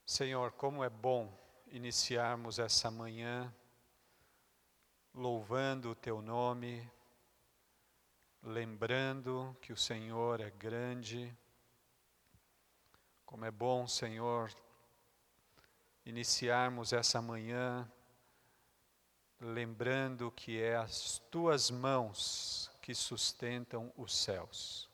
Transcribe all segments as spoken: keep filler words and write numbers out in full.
Senhor, como é bom iniciarmos essa manhã louvando o Teu nome, lembrando que o Senhor é grande. Como é bom, Senhor, iniciarmos essa manhã lembrando que é as Tuas mãos que sustentam os céus.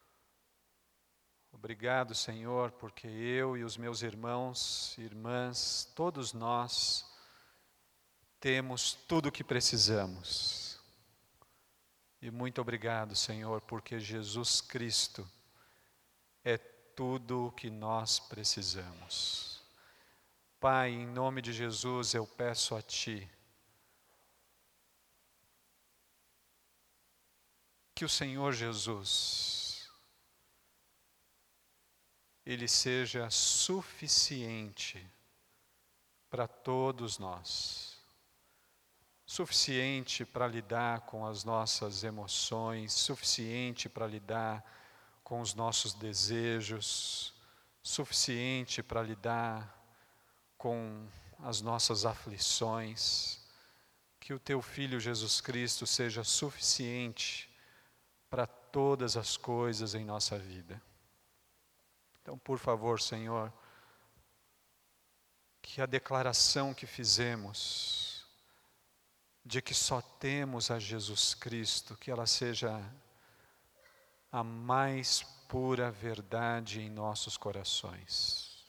Obrigado, Senhor, porque eu e os meus irmãos e irmãs, todos nós, temos tudo o que precisamos. E muito obrigado, Senhor, porque Jesus Cristo é tudo o que nós precisamos. Pai, em nome de Jesus, eu peço a Ti que o Senhor Jesus Ele seja suficiente para todos nós. Suficiente para lidar com as nossas emoções, suficiente para lidar com os nossos desejos, suficiente para lidar com as nossas aflições. Que o Teu Filho Jesus Cristo seja suficiente para todas as coisas em nossa vida. Então, por favor, Senhor, que a declaração que fizemos de que só temos a Jesus Cristo, que ela seja a mais pura verdade em nossos corações.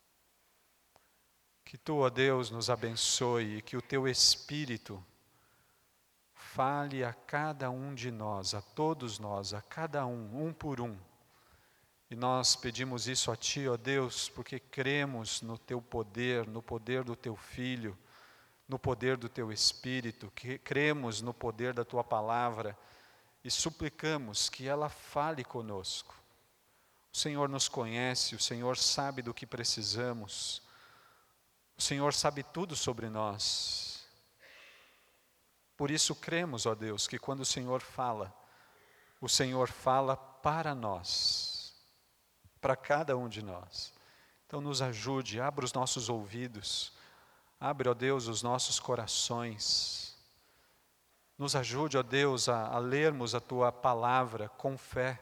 Que Tu, ó Deus, nos abençoe e que o Teu Espírito fale a cada um de nós, a todos nós, a cada um, um por um. E nós pedimos isso a Ti, ó Deus, porque cremos no Teu poder, no poder do Teu Filho, no poder do Teu Espírito, que cremos no poder da Tua Palavra e suplicamos que ela fale conosco. O Senhor nos conhece, o Senhor sabe do que precisamos, o Senhor sabe tudo sobre nós. Por isso cremos, ó Deus, que quando o Senhor fala, o Senhor fala para nós, para cada um de nós. Então nos ajude, abra os nossos ouvidos, abre, ó Deus, os nossos corações. Nos ajude, ó Deus, a, a lermos a Tua palavra com fé.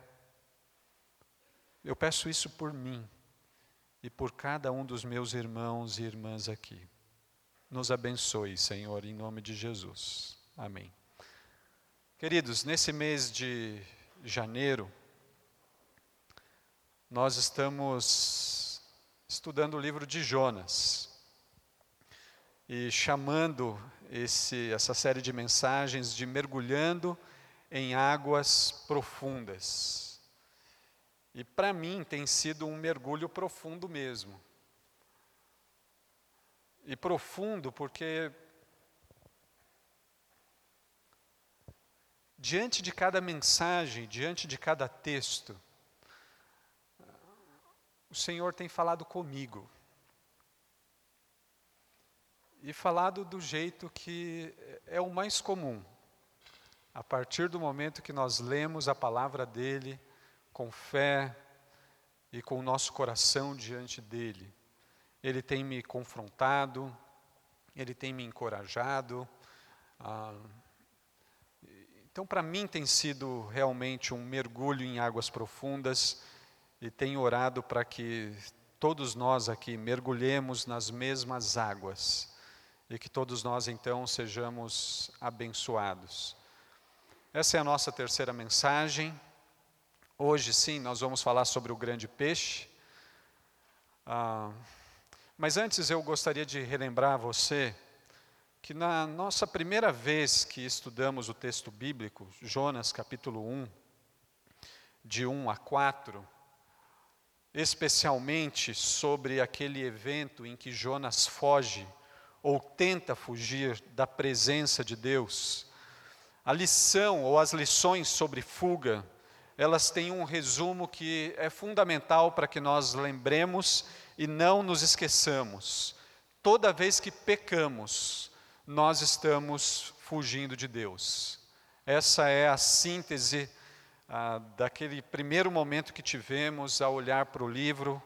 Eu peço isso por mim e por cada um dos meus irmãos e irmãs aqui. Nos abençoe, Senhor, em nome de Jesus. Amém. Queridos, nesse mês de janeiro, nós estamos estudando o livro de Jonas e chamando esse, essa série de mensagens de mergulhando em águas profundas. E para mim tem sido um mergulho profundo mesmo. E profundo porque diante de cada mensagem, diante de cada texto, o Senhor tem falado comigo. E falado do jeito que é o mais comum. A partir do momento que nós lemos a palavra dEle, com fé e com o nosso coração diante dEle. Ele tem me confrontado, Ele tem me encorajado. Ah, então, para mim tem sido realmente um mergulho em águas profundas. E tenho orado para que todos nós aqui mergulhemos nas mesmas águas e que todos nós então sejamos abençoados. Essa é a nossa terceira mensagem. Hoje sim nós vamos falar sobre o grande peixe. Ah, mas antes eu gostaria de relembrar a você que na nossa primeira vez que estudamos o texto bíblico, Jonas capítulo um, de um a quatro, especialmente sobre aquele evento em que Jonas foge ou tenta fugir da presença de Deus. A lição ou as lições sobre fuga, elas têm um resumo que é fundamental para que nós lembremos e não nos esqueçamos. Toda vez que pecamos, nós estamos fugindo de Deus. Essa é a síntese Ah, daquele primeiro momento que tivemos ao olhar para o livro,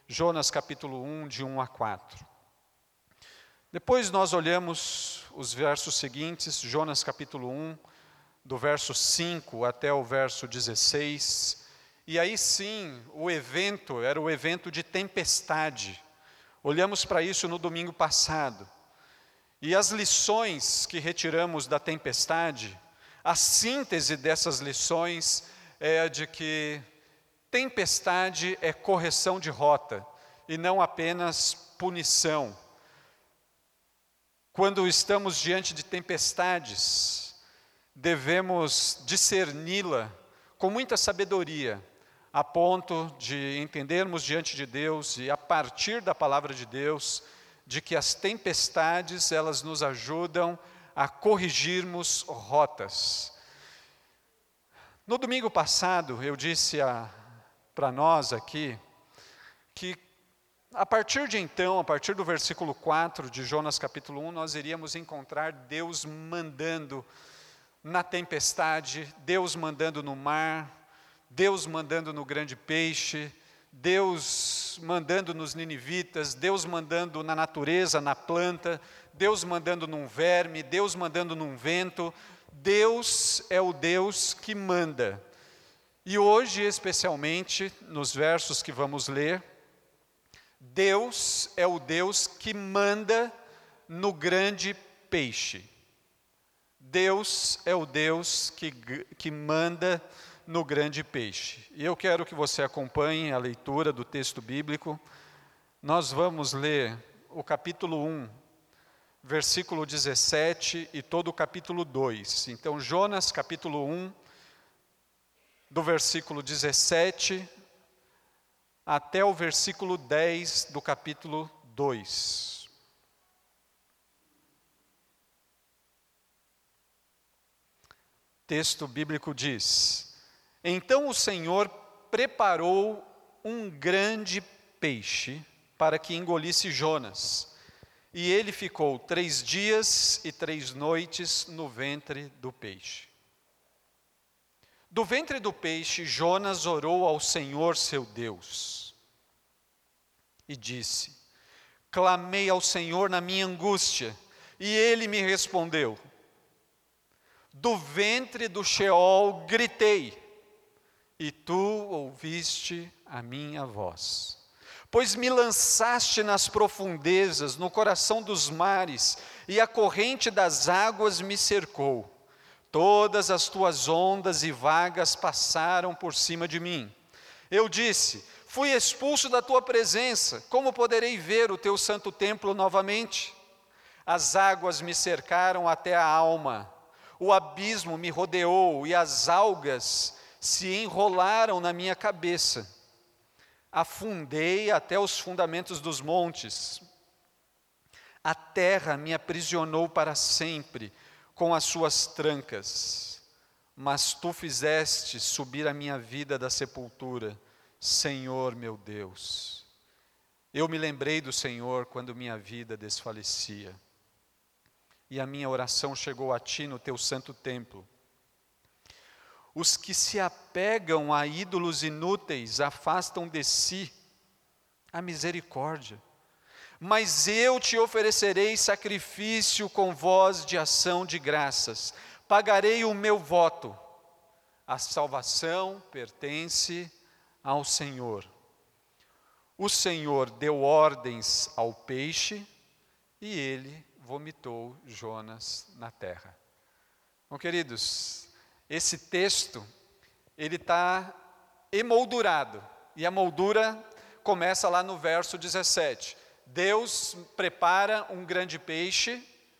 Jonas capítulo um, de um a quatro. Depois nós olhamos os versos seguintes, Jonas capítulo um, do verso cinco até o verso dezesseis, e aí sim, o evento era o evento de tempestade. Olhamos para isso no domingo passado. E as lições que retiramos da tempestade, a síntese dessas lições é a de que tempestade é correção de rota e não apenas punição. Quando estamos diante de tempestades, devemos discerni-la com muita sabedoria, a ponto de entendermos diante de Deus e a partir da palavra de Deus, de que as tempestades, elas nos ajudam a corrigirmos rotas. No domingo passado, eu disse para nós aqui, que a partir de então, a partir do versículo quatro de Jonas capítulo um, nós iríamos encontrar Deus mandando na tempestade, Deus mandando no mar, Deus mandando no grande peixe, Deus mandando nos ninivitas, Deus mandando na natureza, na planta, Deus mandando num verme, Deus mandando num vento. Deus é o Deus que manda. E hoje, especialmente, nos versos que vamos ler, Deus é o Deus que manda no grande peixe. Deus é o Deus que, que manda no grande peixe. E eu quero que você acompanhe a leitura do texto bíblico. Nós vamos ler o capítulo um, versículo dezessete e todo o capítulo dois. Então, Jonas capítulo um, do versículo dezessete até o versículo dez do capítulo dois. O texto bíblico diz: Então o Senhor preparou um grande peixe para que engolisse Jonas, e ele ficou três dias e três noites no ventre do peixe. Do ventre do peixe, Jonas orou ao Senhor seu Deus e disse: Clamei ao Senhor na minha angústia, e ele me respondeu. Do ventre do Sheol gritei, e tu ouviste a minha voz. Pois me lançaste nas profundezas, no coração dos mares, e a corrente das águas me cercou. Todas as tuas ondas e vagas passaram por cima de mim. Eu disse: fui expulso da tua presença, como poderei ver o teu santo templo novamente? As águas me cercaram até a alma, o abismo me rodeou e as algas se enrolaram na minha cabeça. Afundei até os fundamentos dos montes. A terra me aprisionou para sempre com as suas trancas. Mas tu fizeste subir a minha vida da sepultura, Senhor meu Deus. Eu me lembrei do Senhor quando minha vida desfalecia. E a minha oração chegou a ti no teu santo templo. Os que se apegam a ídolos inúteis afastam de si a misericórdia. Mas eu te oferecerei sacrifício com voz de ação de graças. Pagarei o meu voto. A salvação pertence ao Senhor. O Senhor deu ordens ao peixe e ele vomitou Jonas na terra. Bom, queridos, esse texto, ele está emoldurado. E a moldura começa lá no verso dezessete. Deus prepara um grande peixe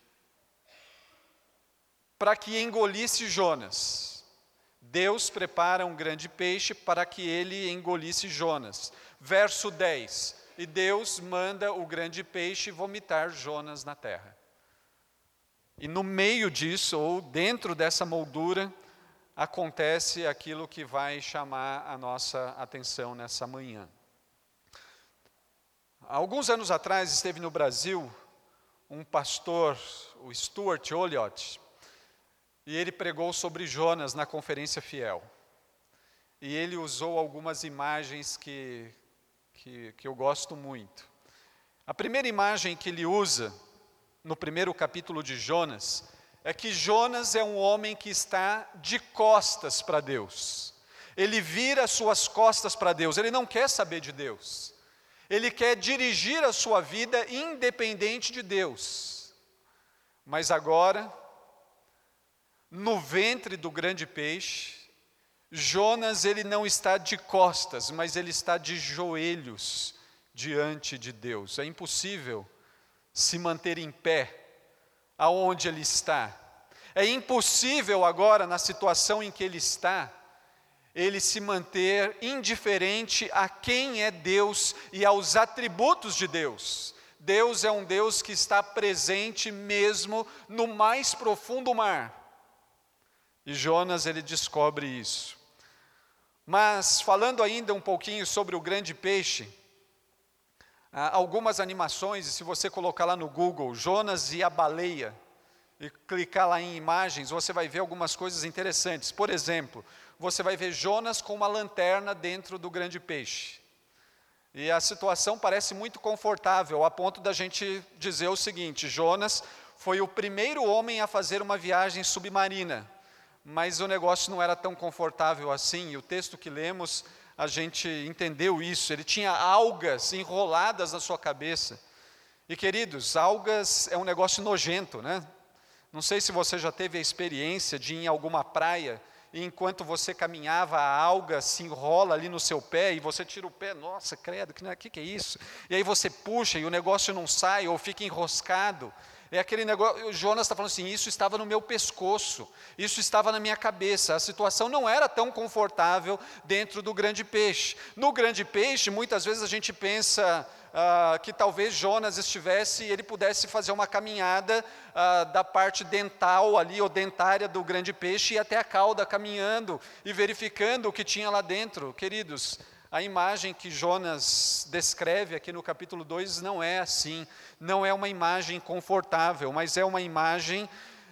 para que engolisse Jonas. Deus prepara um grande peixe para que ele engolisse Jonas. Verso dez. E Deus manda o grande peixe vomitar Jonas na terra. E no meio disso, ou dentro dessa moldura, acontece aquilo que vai chamar a nossa atenção nessa manhã. Alguns anos atrás esteve no Brasil um pastor, o Stuart Olyott, e ele pregou sobre Jonas na Conferência Fiel. E ele usou algumas imagens que, que, que eu gosto muito. A primeira imagem que ele usa, no primeiro capítulo de Jonas, é que Jonas é um homem que está de costas para Deus. Ele vira suas costas para Deus, ele não quer saber de Deus. Ele quer dirigir a sua vida independente de Deus. Mas agora, no ventre do grande peixe, Jonas, ele não está de costas, mas ele está de joelhos diante de Deus. É impossível se manter em pé aonde ele está. É impossível agora, na situação em que ele está, ele se manter indiferente a quem é Deus e aos atributos de Deus. Deus é um Deus que está presente mesmo no mais profundo mar. E Jonas, ele descobre isso. Mas, falando ainda um pouquinho sobre o grande peixe, há algumas animações, e se você colocar lá no Google, Jonas e a baleia, e clicar lá em imagens, você vai ver algumas coisas interessantes. Por exemplo, você vai ver Jonas com uma lanterna dentro do grande peixe. E a situação parece muito confortável, a ponto da gente dizer o seguinte: Jonas foi o primeiro homem a fazer uma viagem submarina. Mas o negócio não era tão confortável assim, e o texto que lemos, a gente entendeu isso. Ele tinha algas enroladas na sua cabeça. E queridos, algas é um negócio nojento, né? Não sei se você já teve a experiência de ir em alguma praia, e enquanto você caminhava, a alga se enrola ali no seu pé, e você tira o pé, nossa, credo, que, que, que é isso? E aí você puxa, e o negócio não sai, ou fica enroscado. É aquele negócio, o Jonas está falando assim, isso estava no meu pescoço, isso estava na minha cabeça, a situação não era tão confortável dentro do grande peixe. No grande peixe, muitas vezes a gente pensa ah, que talvez Jonas estivesse e ele pudesse fazer uma caminhada ah, da parte dental ali, ou dentária do grande peixe, e até a cauda caminhando e verificando o que tinha lá dentro. Queridos, a imagem que Jonas descreve aqui no capítulo dois não é assim, não é uma imagem confortável, mas é uma imagem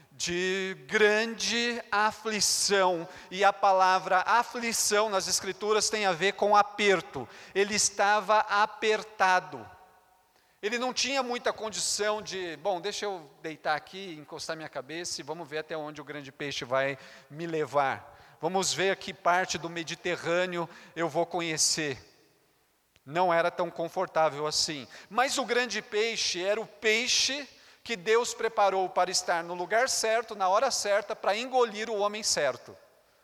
de grande aflição, e a palavra aflição nas Escrituras tem a ver com aperto. Ele estava apertado, ele não tinha muita condição de, bom, deixa eu deitar aqui, encostar minha cabeça e vamos ver até onde o grande peixe vai me levar. Vamos ver que parte do Mediterrâneo eu vou conhecer. Não era tão confortável assim. Mas o grande peixe era o peixe que Deus preparou para estar no lugar certo, na hora certa, para engolir o homem certo.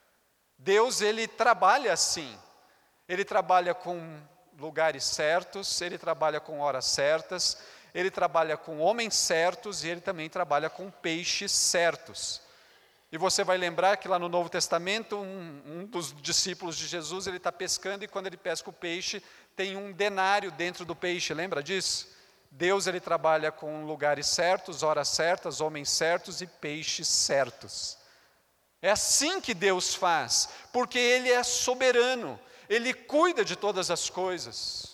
Deus, ele trabalha assim. Ele trabalha com lugares certos, ele trabalha com horas certas, ele trabalha com homens certos e ele também trabalha com peixes certos. E você vai lembrar que lá no Novo Testamento, um, um dos discípulos de Jesus, ele está pescando, e quando ele pesca o peixe, tem um denário dentro do peixe, lembra disso? Deus, ele trabalha com lugares certos, horas certas, homens certos e peixes certos. É assim que Deus faz, porque Ele é soberano, Ele cuida de todas as coisas.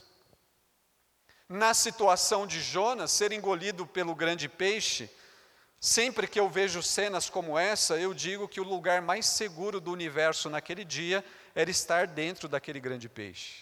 Na situação de Jonas ser engolido pelo grande peixe, sempre que eu vejo cenas como essa, eu digo que o lugar mais seguro do universo naquele dia era estar dentro daquele grande peixe.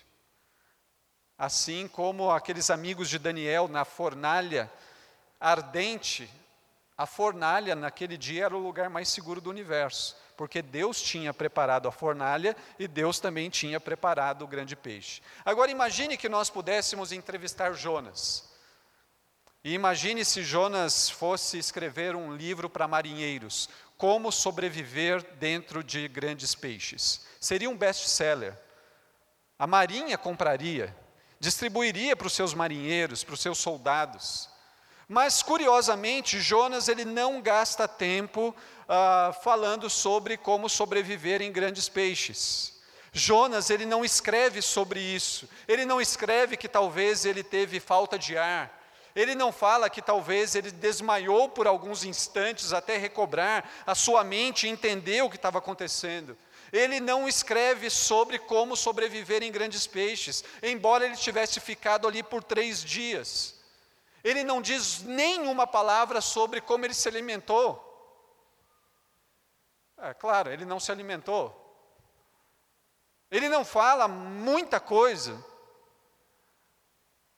Assim como aqueles amigos de Daniel na fornalha ardente, a fornalha naquele dia era o lugar mais seguro do universo, porque Deus tinha preparado a fornalha e Deus também tinha preparado o grande peixe. Agora imagine que nós pudéssemos entrevistar Jonas. E imagine se Jonas fosse escrever um livro para marinheiros, como sobreviver dentro de grandes peixes. Seria um best-seller. A marinha compraria, distribuiria para os seus marinheiros, para os seus soldados. Mas, curiosamente, Jonas, ele não gasta tempo ah, falando sobre como sobreviver em grandes peixes. Jonas, ele não escreve sobre isso. Ele não escreve que talvez ele teve falta de ar. Ele não fala que talvez ele desmaiou por alguns instantes até recobrar a sua mente e entender o que estava acontecendo. Ele não escreve sobre como sobreviver em grandes peixes, embora ele tivesse ficado ali por três dias. Ele não diz nenhuma palavra sobre como ele se alimentou. É claro, ele não se alimentou. Ele não fala muita coisa.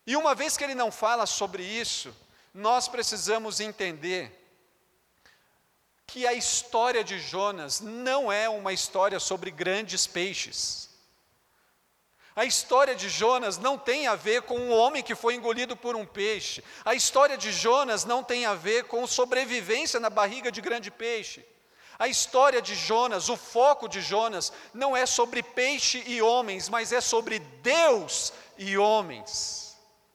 E uma vez que ele não fala sobre isso, nós precisamos entender que a história de Jonas não é uma história sobre grandes peixes. A história de Jonas não tem a ver com um homem que foi engolido por um peixe. A história de Jonas não tem a ver com sobrevivência na barriga de grande peixe. A história de Jonas, o foco de Jonas, não é sobre peixe e homens, mas é sobre Deus e homens.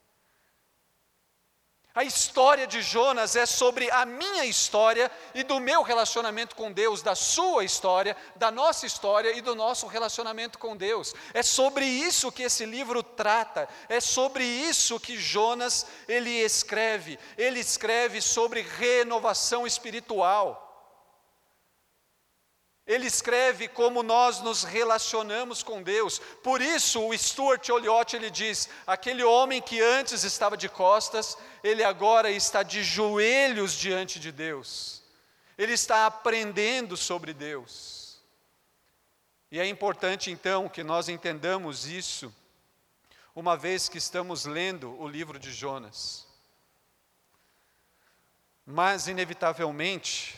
A história de Jonas é sobre a minha história e do meu relacionamento com Deus, da sua história, da nossa história e do nosso relacionamento com Deus. É sobre isso que esse livro trata, é sobre isso que Jonas ele escreve. Ele escreve sobre renovação espiritual. Ele escreve como nós nos relacionamos com Deus. Por isso o Stuart Olyott ele diz, aquele homem que antes estava de costas, ele agora está de joelhos diante de Deus. Ele está aprendendo sobre Deus. E é importante então que nós entendamos isso, uma vez que estamos lendo o livro de Jonas. Mas inevitavelmente,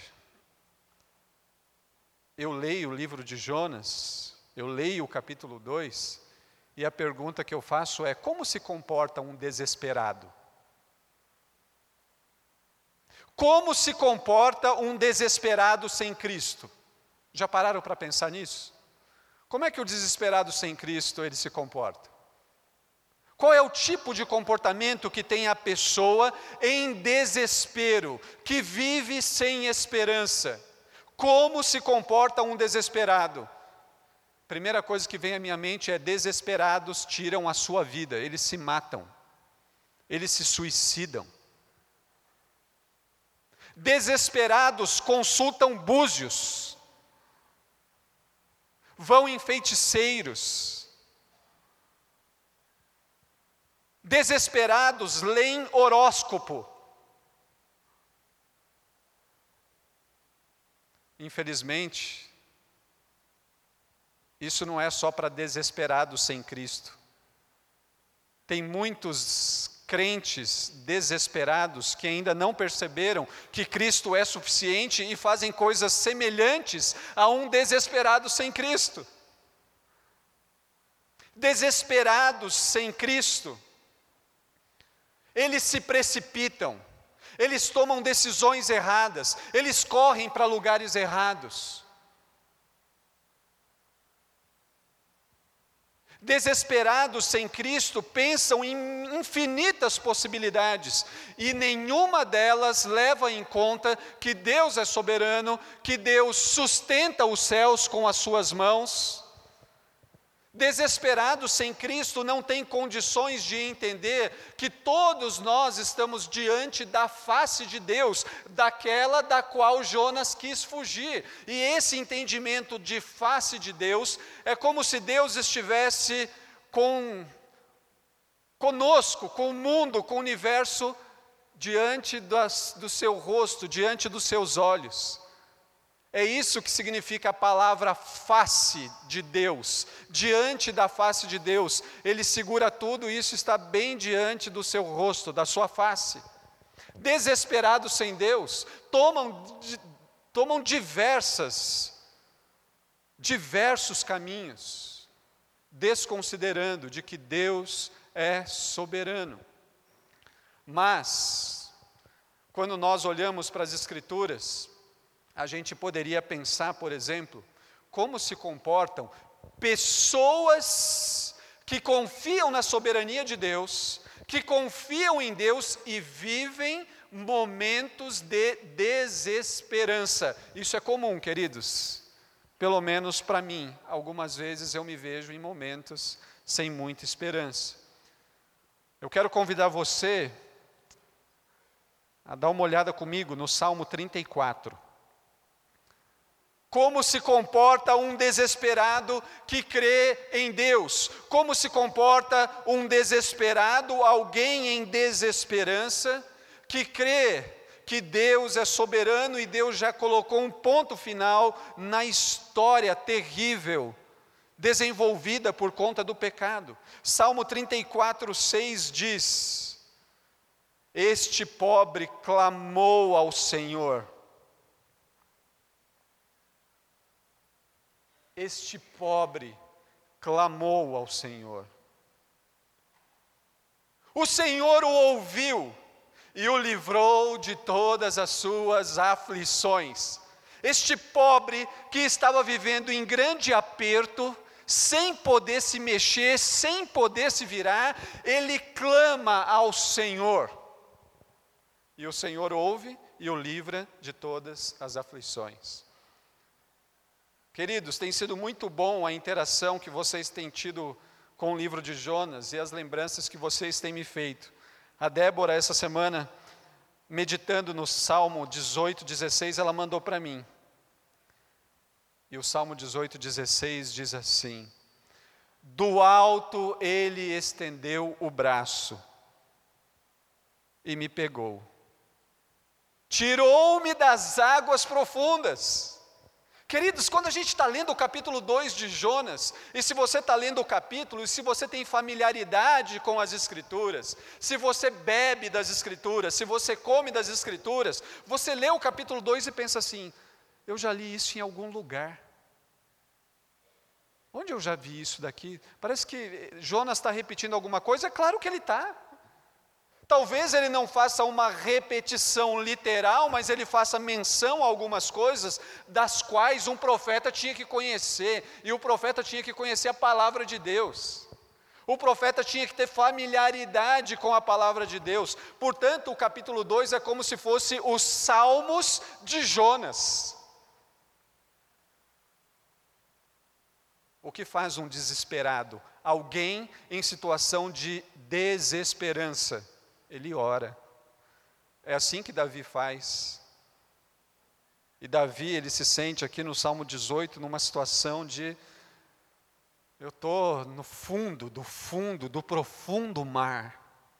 eu leio o livro de Jonas, eu leio o capítulo dois, e a pergunta que eu faço é, como se comporta um desesperado? Como se comporta um desesperado sem Cristo? Já pararam para pensar nisso? Como é que o desesperado sem Cristo ele se comporta? Qual é o tipo de comportamento que tem a pessoa em desespero, que vive sem esperança? Como se comporta um desesperado? Primeira coisa que vem à minha mente é: desesperados tiram a sua vida, eles se matam, eles se suicidam. Desesperados consultam búzios, vão em feiticeiros. Desesperados leem horóscopo. Infelizmente, isso não é só para desesperados sem Cristo. Tem muitos crentes desesperados que ainda não perceberam que Cristo é suficiente e fazem coisas semelhantes a um desesperado sem Cristo. Desesperados sem Cristo, eles se precipitam. Eles tomam decisões erradas, eles correm para lugares errados. Desesperados sem Cristo pensam em infinitas possibilidades, e nenhuma delas leva em conta que Deus é soberano, que Deus sustenta os céus com as suas mãos. Desesperados sem Cristo não têm condições de entender que todos nós estamos diante da face de Deus, daquela da qual Jonas quis fugir. E esse entendimento de face de Deus é como se Deus estivesse com, conosco, com o mundo, com o universo, diante das, do seu rosto, diante dos seus olhos. É isso que significa a palavra face de Deus. Diante da face de Deus, Ele segura tudo e isso está bem diante do seu rosto, da sua face. Desesperados sem Deus, tomam, tomam diversas, diversos caminhos, desconsiderando de que Deus é soberano. Mas, quando nós olhamos para as Escrituras, a gente poderia pensar, por exemplo, como se comportam pessoas que confiam na soberania de Deus, que confiam em Deus e vivem momentos de desesperança. Isso é comum, queridos. Pelo menos para mim, algumas vezes eu me vejo em momentos sem muita esperança. Eu quero convidar você a dar uma olhada comigo no Salmo trinta e quatro. Como se comporta um desesperado que crê em Deus? Como se comporta um desesperado, alguém em desesperança, que crê que Deus é soberano e Deus já colocou um ponto final na história terrível desenvolvida por conta do pecado. Salmo trinta e quatro, seis diz: este pobre clamou ao Senhor. Este pobre clamou ao Senhor. O Senhor o ouviu e o livrou de todas as suas aflições. Este pobre que estava vivendo em grande aperto, sem poder se mexer, sem poder se virar, ele clama ao Senhor. E o Senhor ouve e o livra de todas as aflições. Queridos, tem sido muito bom a interação que vocês têm tido com o livro de Jonas e as lembranças que vocês têm me feito. A Débora, essa semana, meditando no Salmo dezoito, dezesseis, ela mandou para mim. E o Salmo dezoito, dezesseis diz assim: do alto ele estendeu o braço e me pegou. Tirou-me das águas profundas. Queridos, quando a gente está lendo o capítulo dois de Jonas, e se você está lendo o capítulo, e se você tem familiaridade com as Escrituras, se você bebe das Escrituras, se você come das Escrituras, você lê o capítulo dois e pensa assim: eu já li isso em algum lugar. Onde eu já vi isso daqui? Parece que Jonas está repetindo alguma coisa. É claro que ele está. Talvez ele não faça uma repetição literal, mas ele faça menção a algumas coisas das quais um profeta tinha que conhecer, e o profeta tinha que conhecer a palavra de Deus. O profeta tinha que ter familiaridade com a palavra de Deus. Portanto, o capítulo dois é como se fosse os Salmos de Jonas. O que faz um desesperado? Alguém em situação de desesperança. Ele ora. É assim que Davi faz. E Davi, ele se sente aqui no Salmo dezoito, numa situação de: eu estou no fundo, do fundo, do profundo mar.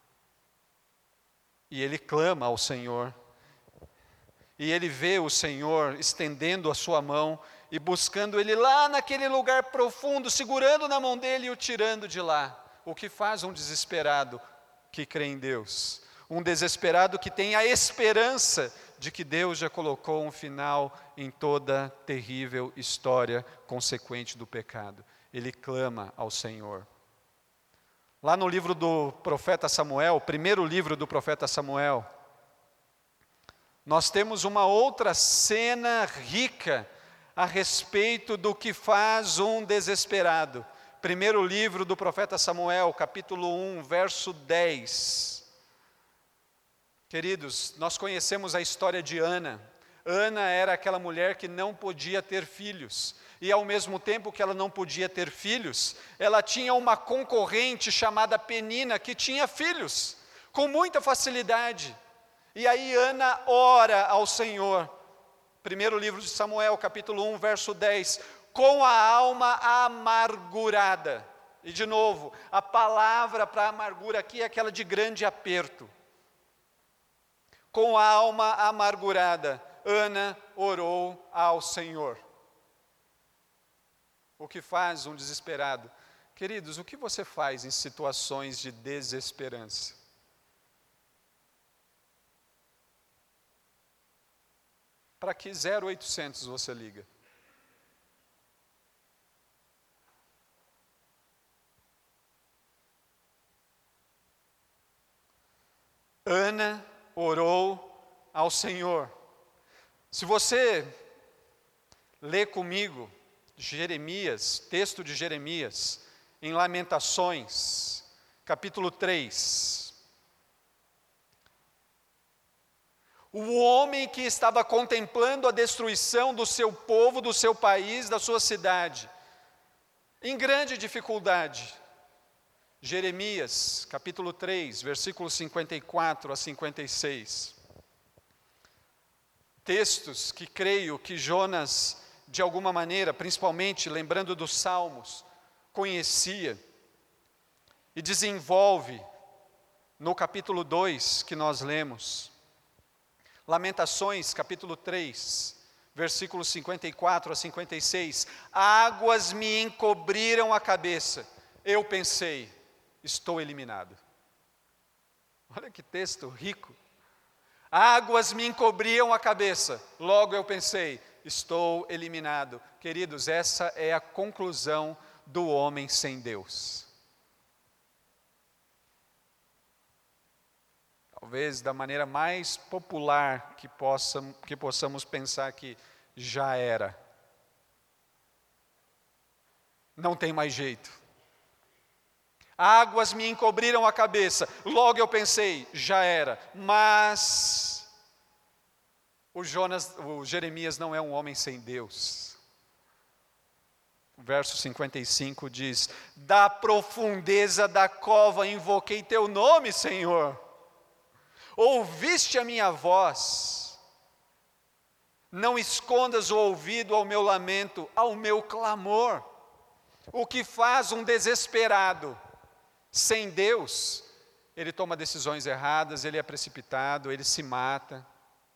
E ele clama ao Senhor. E ele vê o Senhor estendendo a sua mão e buscando ele lá naquele lugar profundo, segurando na mão dele e o tirando de lá. O que faz um desesperado que crê em Deus? Um desesperado que tem a esperança de que Deus já colocou um final em toda terrível história consequente do pecado. Ele clama ao Senhor. Lá no livro do profeta Samuel, primeiro livro do profeta Samuel, nós temos uma outra cena rica a respeito do que faz um desesperado. Primeiro livro do profeta Samuel, capítulo um, verso dez. Queridos, nós conhecemos a história de Ana. Ana era aquela mulher que não podia ter filhos. E ao mesmo tempo que ela não podia ter filhos, ela tinha uma concorrente chamada Penina, que tinha filhos, com muita facilidade. E aí Ana ora ao Senhor. Primeiro livro de Samuel, capítulo um, verso dez. Com a alma amargurada. E de novo, a palavra para amargura aqui é aquela de grande aperto. Com a alma amargurada, Ana orou ao Senhor. O que faz um desesperado? Queridos, o que você faz em situações de desesperança? Para que zero oitocentos você liga? Ana orou ao Senhor. Se você ler comigo Jeremias, texto de Jeremias, em Lamentações, capítulo três. O homem que estava contemplando a destruição do seu povo, do seu país, da sua cidade, em grande dificuldade. Jeremias, capítulo três, versículos cinquenta e quatro a cinquenta e seis. Textos que creio que Jonas, de alguma maneira, principalmente lembrando dos Salmos, conhecia e desenvolve no capítulo dois que nós lemos. Lamentações, capítulo três, Versículos cinquenta e quatro a cinquenta e seis. Águas me encobriram a cabeça. Eu pensei, estou eliminado. Olha que texto rico. Águas me encobriam a cabeça. Logo eu pensei, estou eliminado. Queridos, essa é a conclusão do homem sem Deus. Talvez da maneira mais popular que, possam, que possamos pensar que já era. Não tem mais jeito. Águas me encobriram a cabeça. Logo eu pensei, já era. Mas o, Jonas, o Jeremias não é um homem sem Deus. O verso cinquenta e cinco diz: da profundeza da cova invoquei teu nome, Senhor. Ouviste a minha voz. Não escondas o ouvido ao meu lamento, ao meu clamor. O que faz um desesperado sem Deus? Ele toma decisões erradas, ele é precipitado, ele se mata.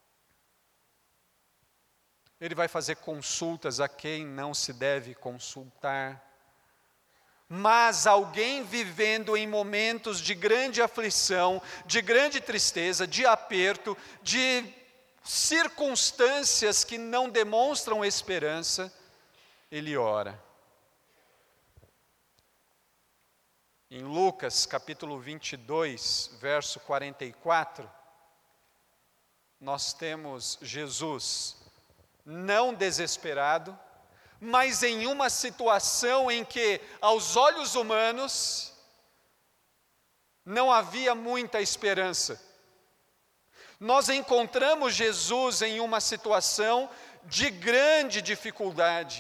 Ele vai fazer consultas a quem não se deve consultar. Mas alguém vivendo em momentos de grande aflição, de grande tristeza, de aperto, de circunstâncias que não demonstram esperança, ele ora. Em Lucas capítulo vinte e dois, verso quarenta e quatro, nós temos Jesus não desesperado, mas em uma situação em que, aos olhos humanos, não havia muita esperança. Nós encontramos Jesus em uma situação de grande dificuldade.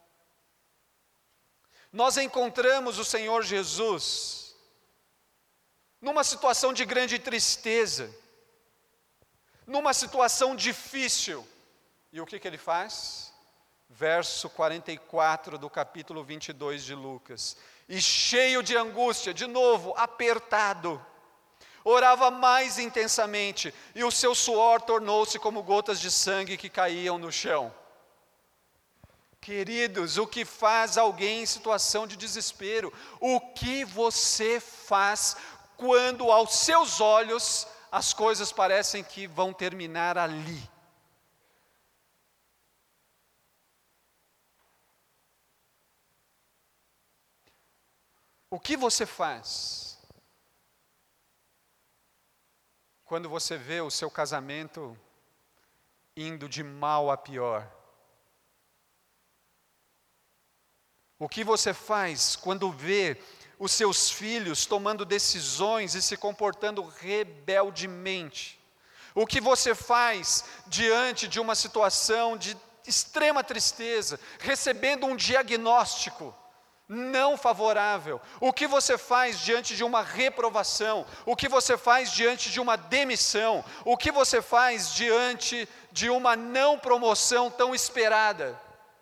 Nós encontramos o Senhor Jesus numa situação de grande tristeza, numa situação difícil. E o que que ele faz? Verso quarenta e quatro do capítulo vinte e dois de Lucas. E cheio de angústia, de novo, apertado, orava mais intensamente, e o seu suor tornou-se como gotas de sangue que caíam no chão. Queridos, o que faz alguém em situação de desespero? O que você faz quando aos seus olhos as coisas parecem que vão terminar ali? O que você faz quando você vê o seu casamento indo de mal a pior? O que você faz quando vê os seus filhos tomando decisões e se comportando rebeldemente? O que você faz diante de uma situação de extrema tristeza, recebendo um diagnóstico não favorável? O que você faz diante de uma reprovação? O que você faz diante de uma demissão? O que você faz diante de uma não promoção tão esperada?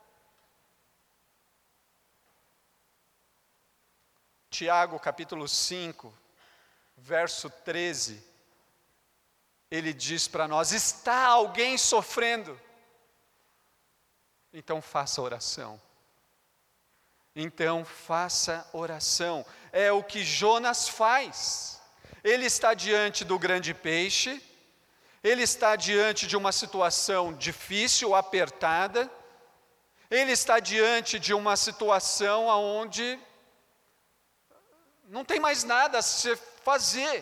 Tiago capítulo cinco, verso treze, ele diz para nós: está alguém sofrendo? Então faça oração. Então faça oração. É o que Jonas faz. Ele está diante do grande peixe, ele está diante de uma situação difícil, apertada, ele está diante de uma situação onde não tem mais nada a se fazer.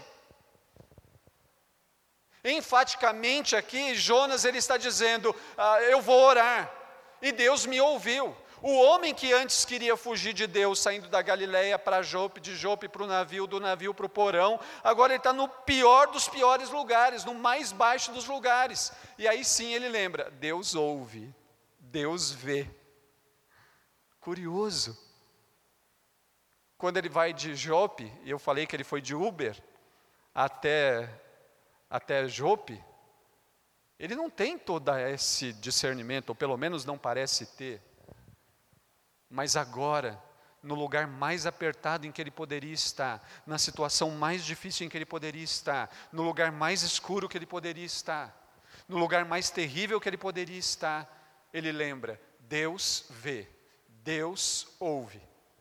Enfaticamente aqui, Jonas ele está dizendo, ah, eu vou orar, e Deus me ouviu. O homem que antes queria fugir de Deus, saindo da Galileia para Jope, de Jope para o navio, do navio para o porão, agora ele está no pior dos piores lugares, no mais baixo dos lugares. E aí sim ele lembra, Deus ouve, Deus vê. Curioso. Quando ele vai de Jope, e eu falei que ele foi de Uber até, até Jope, ele não tem todo esse discernimento, ou pelo menos não parece ter. Mas agora, no lugar mais apertado em que ele poderia estar, na situação mais difícil em que ele poderia estar, no lugar mais escuro que ele poderia estar, no lugar mais terrível que ele poderia estar, ele lembra: Deus vê, Deus ouve.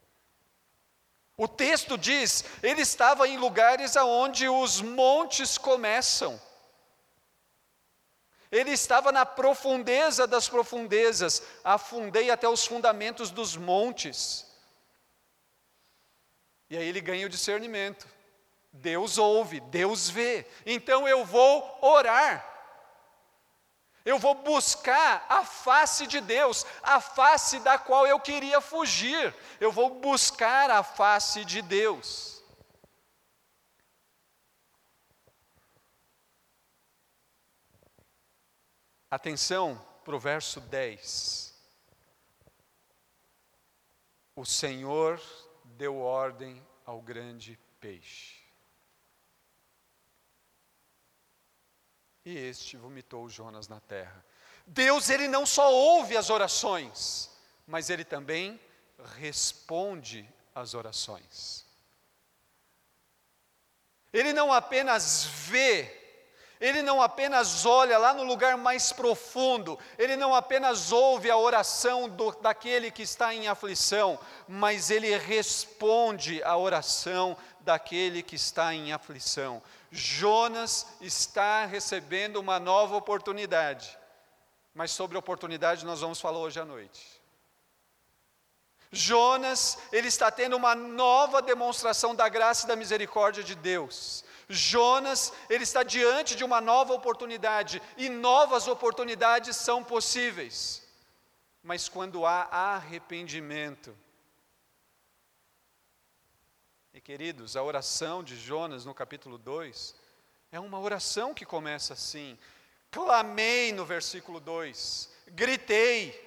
O texto diz, ele estava em lugares aonde os montes começam. Ele estava na profundeza das profundezas, afundei até os fundamentos dos montes. E aí ele ganha o discernimento. Deus ouve, Deus vê. Então eu vou orar. Eu vou buscar a face de Deus, a face da qual eu queria fugir. Eu vou buscar a face de Deus. Atenção para o verso dez. O Senhor deu ordem ao grande peixe, e este vomitou Jonas na terra. Deus, ele não só ouve as orações, mas ele também responde às orações. Ele não apenas vê, ele não apenas olha lá no lugar mais profundo, ele não apenas ouve a oração do, daquele que está em aflição, mas ele responde à oração daquele que está em aflição. Jonas está recebendo uma nova oportunidade, mas sobre a oportunidade nós vamos falar hoje à noite. Jonas, ele está tendo uma nova demonstração da graça e da misericórdia de Deus. Jonas, ele está diante de uma nova oportunidade, e novas oportunidades são possíveis, mas quando há arrependimento. E queridos, a oração de Jonas no capítulo dois, é uma oração que começa assim: clamei no versículo dois, gritei.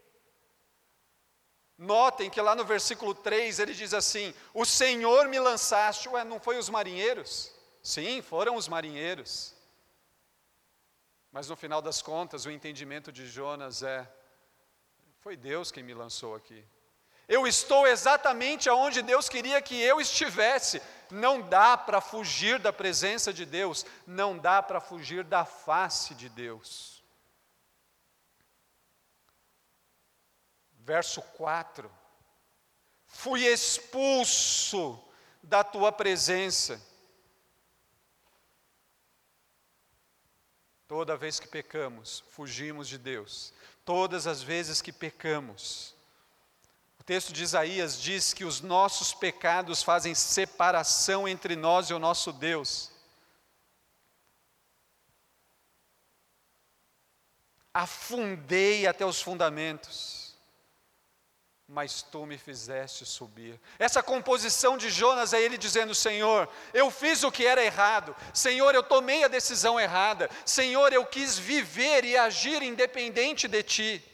Notem que lá no versículo três ele diz assim: o Senhor me lançaste. Ué, não foi os marinheiros? Sim, foram os marinheiros. Mas no final das contas, o entendimento de Jonas é: foi Deus quem me lançou aqui. Eu estou exatamente aonde Deus queria que eu estivesse. Não dá para fugir da presença de Deus, não dá para fugir da face de Deus. Verso quatro: fui expulso da tua presença. Toda vez que pecamos, fugimos de Deus. Todas as vezes que pecamos, o texto de Isaías diz que os nossos pecados fazem separação entre nós e o nosso Deus. Afundei até os fundamentos, mas tu me fizeste subir. Essa composição de Jonas é ele dizendo: Senhor, eu fiz o que era errado. Senhor, eu tomei a decisão errada. Senhor, eu quis viver e agir independente de ti.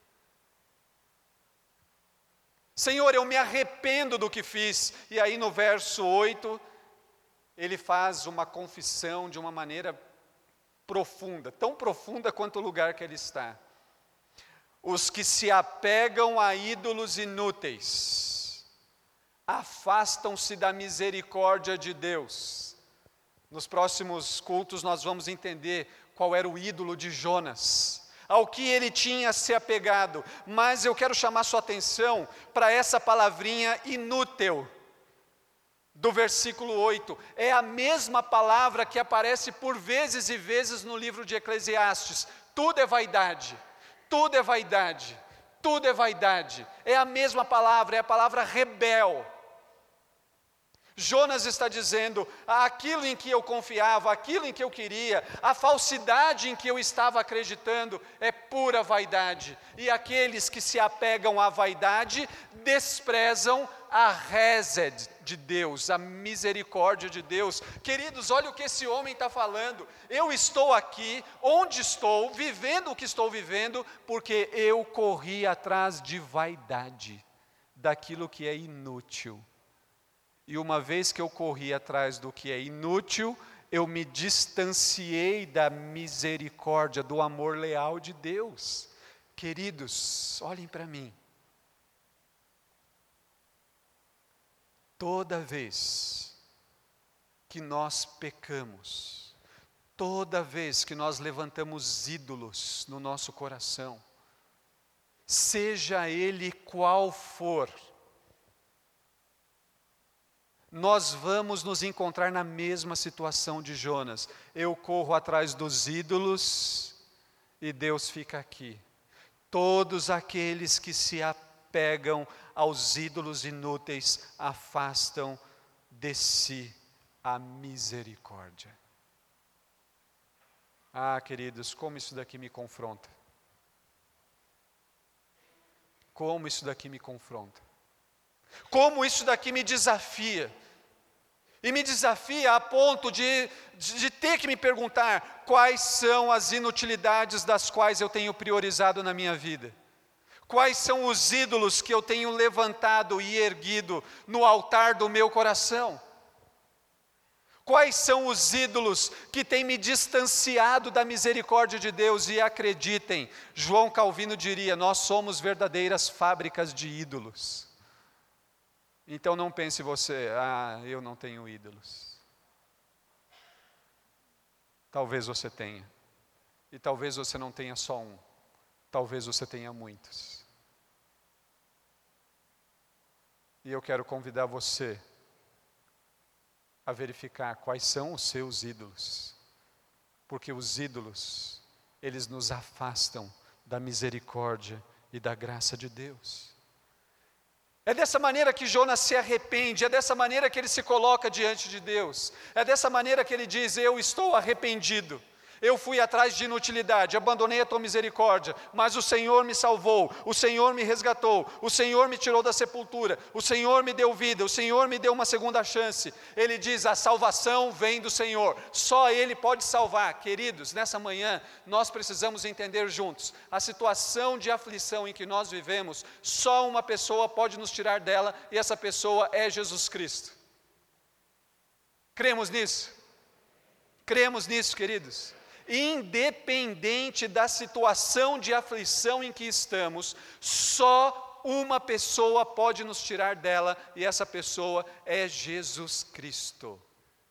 Senhor, eu me arrependo do que fiz. E aí no verso oito, ele faz uma confissão de uma maneira profunda, tão profunda quanto o lugar que ele está. Os que se apegam a ídolos inúteis afastam-se da misericórdia de Deus. Nos próximos cultos nós vamos entender qual era o ídolo de Jonas, ao que ele tinha se apegado. Mas eu quero chamar sua atenção para essa palavrinha inútil do versículo oito. É a mesma palavra que aparece por vezes e vezes no livro de Eclesiastes. Tudo é vaidade. Tudo é vaidade, tudo é vaidade, é a mesma palavra, é a palavra rebel. Jonas está dizendo: aquilo em que eu confiava, aquilo em que eu queria, a falsidade em que eu estava acreditando é pura vaidade. E aqueles que se apegam à vaidade desprezam a resed de Deus, a misericórdia de Deus. Queridos, olha o que esse homem está falando. Eu estou aqui, onde estou, vivendo o que estou vivendo, porque eu corri atrás de vaidade, daquilo que é inútil. E uma vez que eu corri atrás do que é inútil, eu me distanciei da misericórdia, do amor leal de Deus. Queridos, olhem para mim. Toda vez que nós pecamos, toda vez que nós levantamos ídolos no nosso coração, seja ele qual for, nós vamos nos encontrar na mesma situação de Jonas. Eu corro atrás dos ídolos e Deus fica aqui. Todos aqueles que se apegam aos ídolos inúteis afastam de si a misericórdia. Ah, queridos, como isso daqui me confronta. Como isso daqui me confronta. Como isso daqui me desafia. E me desafia a ponto de, de, de ter que me perguntar quais são as inutilidades das quais eu tenho priorizado na minha vida. Quais são os ídolos que eu tenho levantado e erguido no altar do meu coração. Quais são os ídolos que têm me distanciado da misericórdia de Deus? E acreditem, João Calvino diria, nós somos verdadeiras fábricas de ídolos. Então não pense você, ah, eu não tenho ídolos. Talvez você tenha. E talvez você não tenha só um. Talvez você tenha muitos. E eu quero convidar você a verificar quais são os seus ídolos. Porque os ídolos, eles nos afastam da misericórdia e da graça de Deus. É dessa maneira que Jonas se arrepende, é dessa maneira que ele se coloca diante de Deus, é dessa maneira que ele diz, eu estou arrependido, eu fui atrás de inutilidade, abandonei a tua misericórdia, mas o Senhor me salvou, o Senhor me resgatou, o Senhor me tirou da sepultura, o Senhor me deu vida, o Senhor me deu uma segunda chance. Ele diz, a salvação vem do Senhor, só Ele pode salvar. Queridos, nessa manhã nós precisamos entender juntos, a situação de aflição em que nós vivemos, só uma pessoa pode nos tirar dela, e essa pessoa é Jesus Cristo. Cremos nisso? Cremos nisso, queridos? Independente da situação de aflição em que estamos, só uma pessoa pode nos tirar dela, e essa pessoa é Jesus Cristo.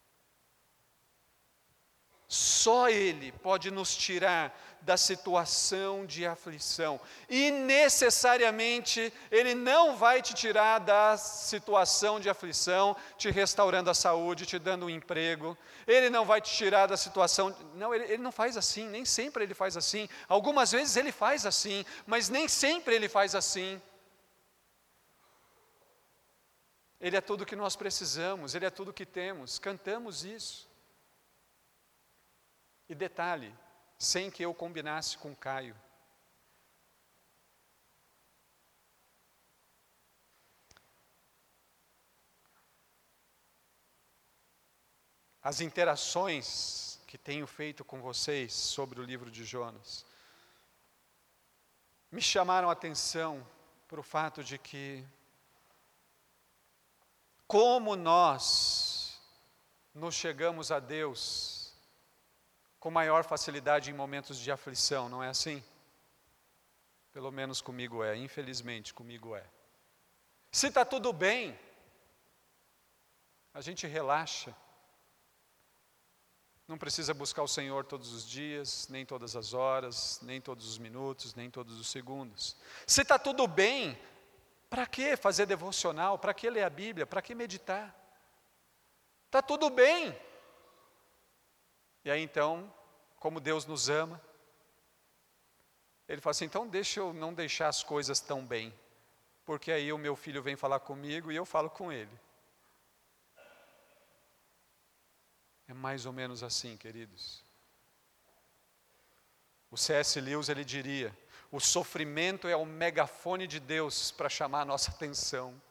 Só Ele pode nos tirar da situação de aflição. E necessariamente Ele não vai te tirar da situação de aflição, te restaurando a saúde, te dando um emprego. Ele não vai te tirar da situação... Não, ele, ele não faz assim, nem sempre Ele faz assim. Algumas vezes Ele faz assim, mas nem sempre Ele faz assim. Ele é tudo que nós precisamos, Ele é tudo que temos. Cantamos isso. E detalhe, sem que eu combinasse com Caio. As interações que tenho feito com vocês sobre o livro de Jonas me chamaram a atenção para o fato de que como nós nos chegamos a Deus com maior facilidade em momentos de aflição, não é assim? Pelo menos comigo é, infelizmente comigo é. Se está tudo bem, a gente relaxa. Não precisa buscar o Senhor todos os dias, nem todas as horas, nem todos os minutos, nem todos os segundos. Se está tudo bem, para que fazer devocional? Para que ler a Bíblia? Para que meditar? Está tudo bem. E aí então, como Deus nos ama, Ele fala assim, então deixa eu não deixar as coisas tão bem, porque aí o meu filho vem falar comigo e eu falo com ele. É mais ou menos assim, queridos. O C S Lewis, ele diria, o sofrimento é o megafone de Deus para chamar a nossa atenção.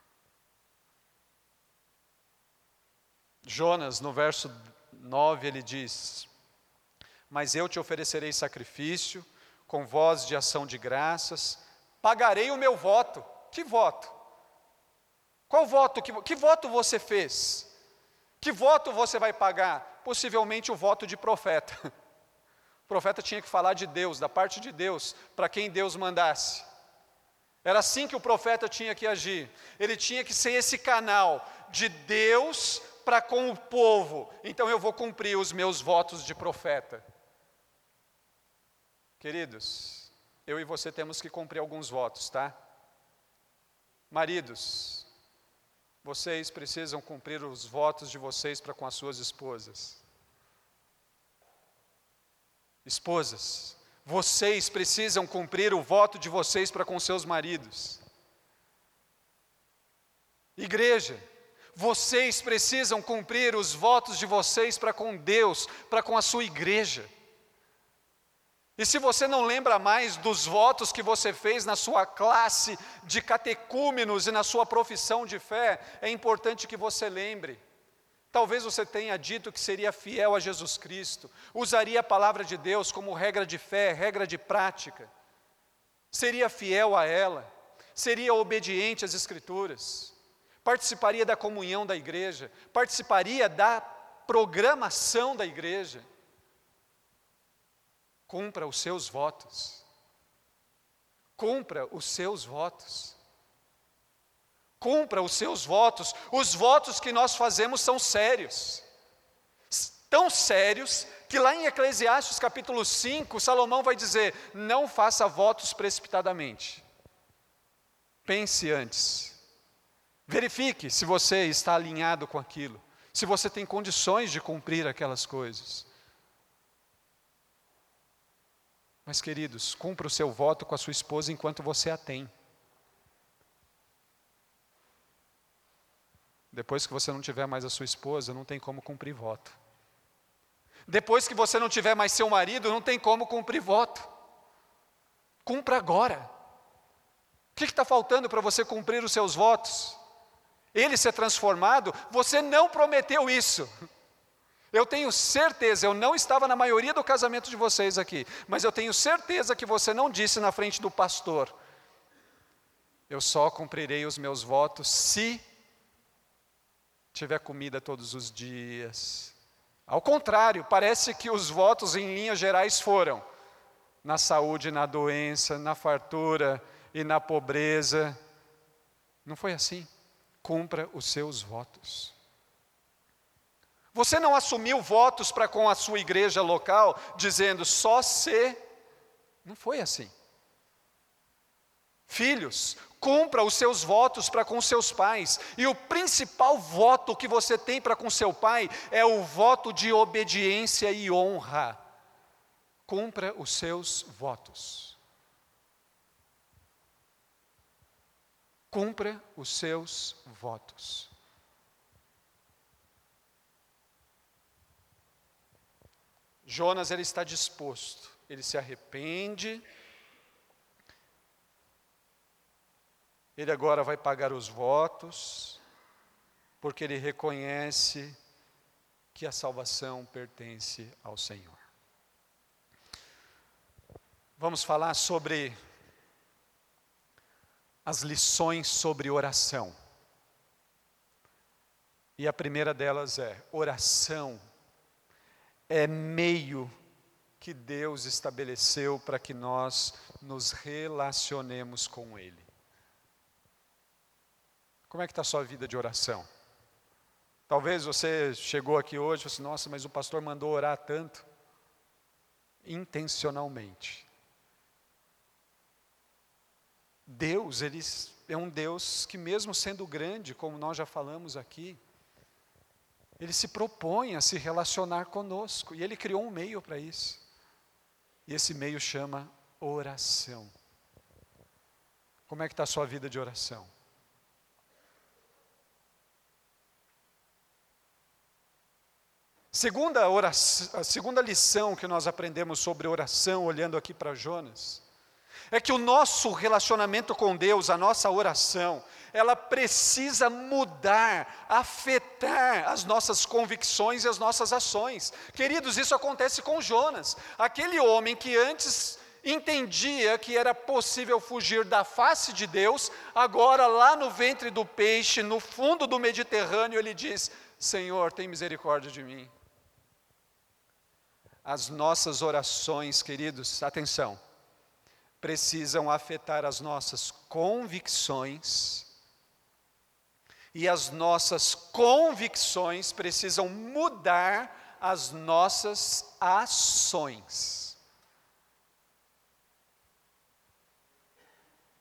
Jonas, no verso nove, ele diz, mas eu te oferecerei sacrifício, com voz de ação de graças, pagarei o meu voto. Que voto? Qual voto? Que, que voto você fez? Que voto você vai pagar? Possivelmente o voto de profeta. O profeta tinha que falar de Deus, da parte de Deus, para quem Deus mandasse. Era assim que o profeta tinha que agir. Ele tinha que ser esse canal de Deus para com o povo. Então eu vou cumprir os meus votos de profeta. Queridos, eu e você temos que cumprir alguns votos, tá? Maridos, vocês precisam cumprir os votos de vocês para com as suas esposas. Esposas, vocês precisam cumprir o voto de vocês para com seus maridos. Igreja, vocês precisam cumprir os votos de vocês para com Deus, para com a sua igreja. E se você não lembra mais dos votos que você fez na sua classe de catecúmenos e na sua profissão de fé, é importante que você lembre. Talvez você tenha dito que seria fiel a Jesus Cristo, usaria a palavra de Deus como regra de fé, regra de prática, seria fiel a ela, seria obediente às Escrituras, participaria da comunhão da igreja, participaria da programação da igreja. Cumpra os seus votos. Cumpra os seus votos. Cumpra os seus votos. Os votos que nós fazemos são sérios. Tão sérios que lá em Eclesiastes capítulo cinco, Salomão vai dizer: não faça votos precipitadamente. Pense antes. Verifique se você está alinhado com aquilo. Se você tem condições de cumprir aquelas coisas. Mas, queridos, cumpra o seu voto com a sua esposa enquanto você a tem. Depois que você não tiver mais a sua esposa, não tem como cumprir voto. Depois que você não tiver mais seu marido, não tem como cumprir voto. Cumpra agora. O que está faltando para você cumprir os seus votos? Ele ser transformado, você não prometeu isso. Eu tenho certeza, eu não estava na maioria do casamento de vocês aqui, mas eu tenho certeza que você não disse na frente do pastor: eu só cumprirei os meus votos se tiver comida todos os dias. Ao contrário, parece que os votos em linhas gerais foram na saúde e na doença, na fartura e na pobreza. Não foi assim. Cumpra os seus votos. Você não assumiu votos para com a sua igreja local, dizendo só se... Não foi assim. Filhos, cumpra os seus votos para com seus pais. E o principal voto que você tem para com seu pai é o voto de obediência e honra. Cumpra os seus votos. Cumpra os seus votos. Jonas, ele está disposto, ele se arrepende, ele agora vai pagar os votos, porque ele reconhece que a salvação pertence ao Senhor. Vamos falar sobre as lições sobre oração. E a primeira delas é: oração é meio que Deus estabeleceu para que nós nos relacionemos com Ele. Como é que está a sua vida de oração? Talvez você chegou aqui hoje e falou assim: nossa, mas o pastor mandou orar tanto. Intencionalmente. Deus, Ele é um Deus que, mesmo sendo grande, como nós já falamos aqui, Ele se propõe a se relacionar conosco, e Ele criou um meio para isso. E esse meio chama oração. Como é que está a sua vida de oração? Segunda, oração, a segunda lição que nós aprendemos sobre oração, olhando aqui para Jonas, é que o nosso relacionamento com Deus, a nossa oração, ela precisa mudar, afetar as nossas convicções e as nossas ações. Queridos, isso acontece com Jonas, aquele homem que antes entendia que era possível fugir da face de Deus, agora lá no ventre do peixe, no fundo do Mediterrâneo, ele diz: Senhor, tem misericórdia de mim. As nossas orações, queridos, atenção, precisam afetar as nossas convicções, e as nossas convicções precisam mudar as nossas ações.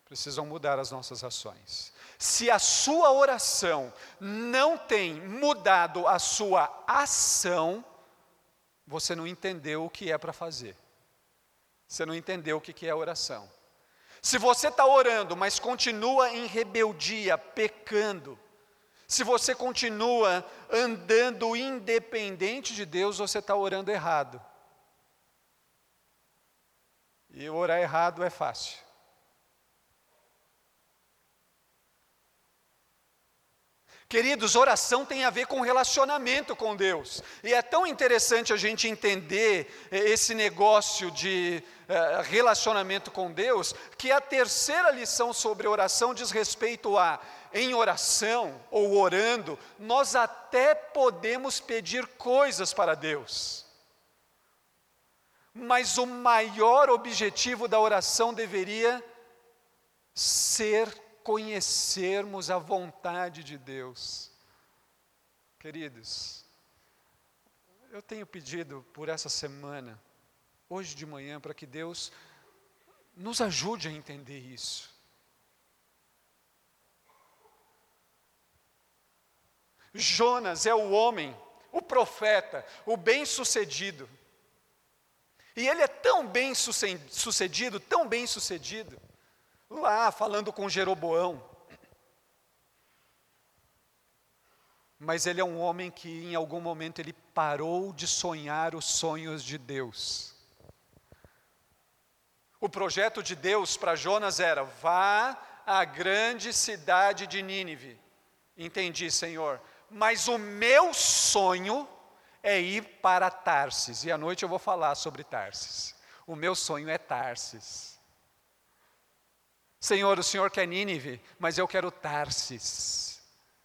precisam mudar as nossas ações. Se a sua oração não tem mudado a sua ação, você não entendeu o que é para fazer. Você não entendeu o que é oração. Se você está orando, mas continua em rebeldia, pecando, se você continua andando independente de Deus, você está orando errado. E orar errado é fácil. Queridos, oração tem a ver com relacionamento com Deus. E é tão interessante a gente entender esse negócio de uh, relacionamento com Deus, que a terceira lição sobre oração diz respeito a, em oração ou orando, nós até podemos pedir coisas para Deus. Mas o maior objetivo da oração deveria ser conhecermos a vontade de Deus. Queridos, eu tenho pedido por essa semana, hoje de manhã, para que Deus nos ajude a entender isso. Jonas é o homem, o profeta, o bem-sucedido. E ele é tão bem-sucedido, tão bem-sucedido, lá falando com Jeroboão. Mas ele é um homem que em algum momento ele parou de sonhar os sonhos de Deus. O projeto de Deus para Jonas era: vá à grande cidade de Nínive. Entendi, Senhor, mas o meu sonho é ir para Tarsis, e à noite eu vou falar sobre Tarsis. O meu sonho é Tarsis. Senhor, o Senhor quer Nínive, mas eu quero Tarsis.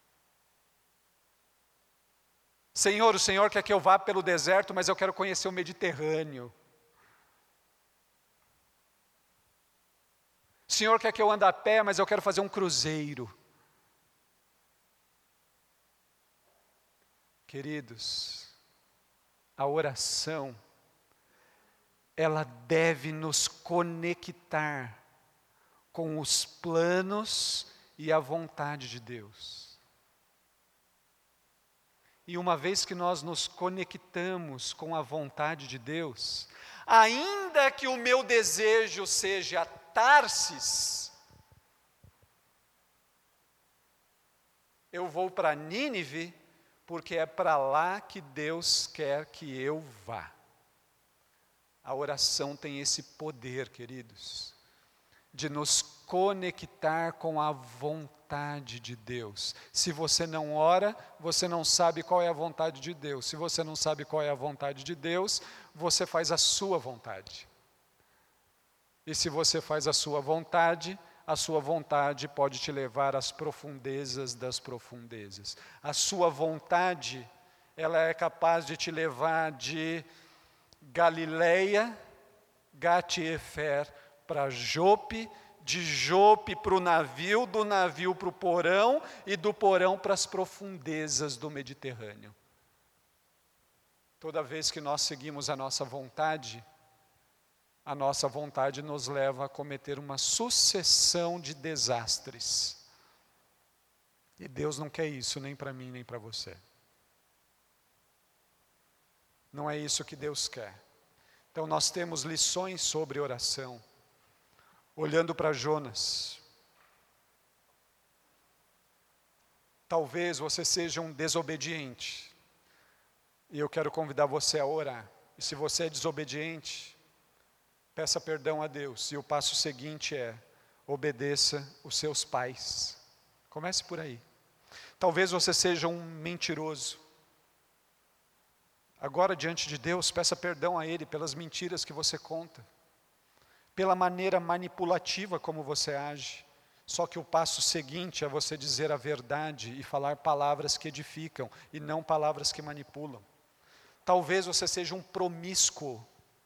Senhor, o Senhor quer que eu vá pelo deserto, mas eu quero conhecer o Mediterrâneo. O Senhor quer que eu ande a pé, mas eu quero fazer um cruzeiro. Queridos, a oração, ela deve nos conectar com os planos e a vontade de Deus. E uma vez que nós nos conectamos com a vontade de Deus, ainda que o meu desejo seja Tarsis, eu vou para Nínive, porque é para lá que Deus quer que eu vá. A oração tem esse poder, queridos, de nos conectar com a vontade de Deus. Se você não ora, você não sabe qual é a vontade de Deus. Se você não sabe qual é a vontade de Deus, você faz a sua vontade. E se você faz a sua vontade, a sua vontade pode te levar às profundezas das profundezas. A sua vontade, ela é capaz de te levar de Galileia, Gat-Efer, para Jope, de Jope para o navio, do navio para o porão, e do porão para as profundezas do Mediterrâneo. Toda vez que nós seguimos a nossa vontade, a nossa vontade nos leva a cometer uma sucessão de desastres. E Deus não quer isso, nem para mim, nem para você. Não é isso que Deus quer. Então nós temos lições sobre oração. Olhando para Jonas, talvez você seja um desobediente, e eu quero convidar você a orar. E se você é desobediente, peça perdão a Deus, e o passo seguinte é: obedeça os seus pais. Comece por aí. Talvez você seja um mentiroso. Agora, diante de Deus, peça perdão a Ele pelas mentiras que você conta, pela maneira manipulativa como você age. Só que o passo seguinte é você dizer a verdade e falar palavras que edificam e não palavras que manipulam. Talvez você seja um promíscuo.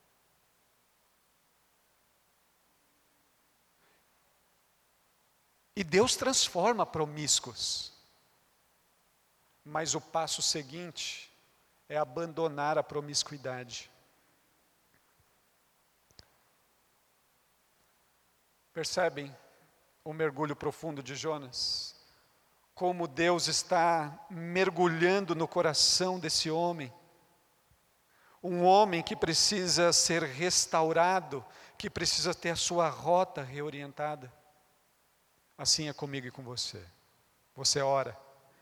E Deus transforma promíscuos. Mas o passo seguinte é abandonar a promiscuidade. Percebem? o mergulho profundo de Jonas, como Deus está mergulhando no coração desse homem, um homem que precisa ser restaurado, que precisa ter a sua rota reorientada. Assim é comigo e com você. Você ora.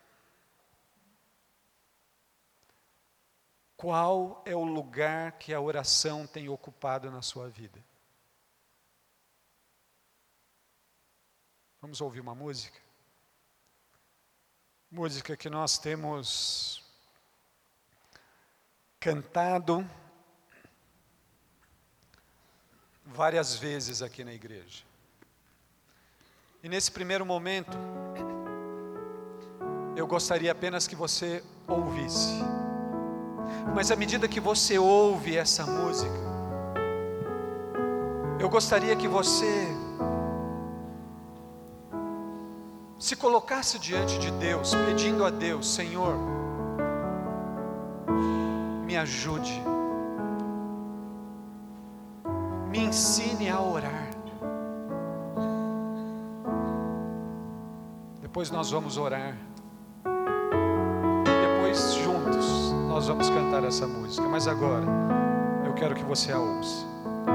Qual é o lugar que a oração tem ocupado na sua vida? Vamos ouvir uma música? Música que nós temos cantado várias vezes aqui na igreja. E nesse primeiro momento, eu gostaria apenas que você ouvisse. Mas à medida que você ouve essa música, eu gostaria que você se colocasse diante de Deus, pedindo a Deus: Senhor, me ajude, me ensine a orar. Depois nós vamos orar, depois juntos nós vamos cantar essa música, mas agora eu quero que você a ouça.